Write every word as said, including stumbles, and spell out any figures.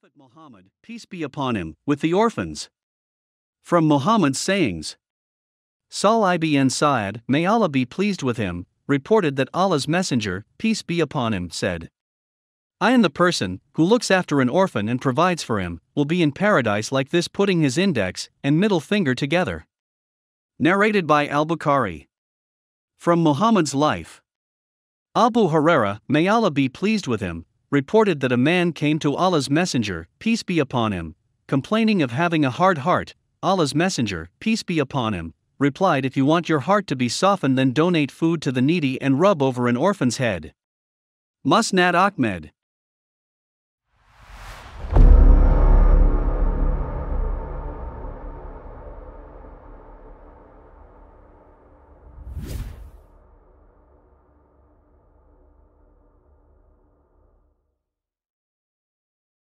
Prophet Muhammad, peace be upon him, with the orphans. From Muhammad's sayings. Sahl ibn Sa'ad, may Allah be pleased with him, reported that Allah's Messenger, peace be upon him, said, I am the person who looks after an orphan and provides for him, will be in paradise like this, putting his index and middle finger together. Narrated by Al-Bukhari. From Muhammad's life. Abu Huraira, may Allah be pleased with him, reported that a man came to Allah's Messenger, peace be upon him, complaining of having a hard heart. Allah's Messenger, peace be upon him, replied, if you want your heart to be softened, then donate food to the needy and rub over an orphan's head. Musnad Ahmed.